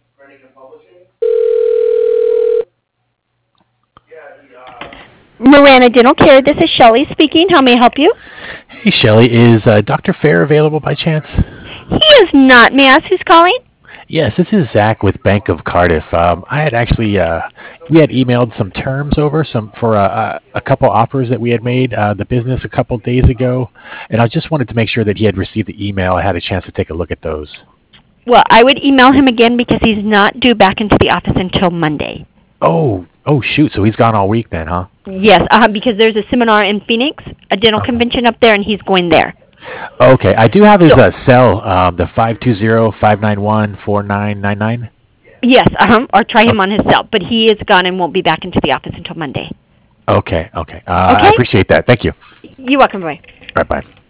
Marana Dental Care, this is Shelley speaking. How may I help you? Hey, Shelly, is Dr. Fair available by chance? He is not. May I ask who's calling? Yes, this is Zach with Bank of Cardiff. I had actually we had emailed some terms over some for a couple offers that we had made the business a couple days ago, and I just wanted to make sure that he had received the email. I had a chance to take a look at those. Well, I would email him again because he's not due back into the office until Monday. Oh, shoot! So he's gone all week then, huh? Yes, because there's a seminar in Phoenix, a dental Okay. convention up there, and he's going there. Okay, I do have his So, cell, the 520-591-4999. yes, or try him Okay, on his cell, but he is gone and won't be back into the office until Monday. okay. I Okay? appreciate that. Thank you. You're welcome, boy. Bye bye.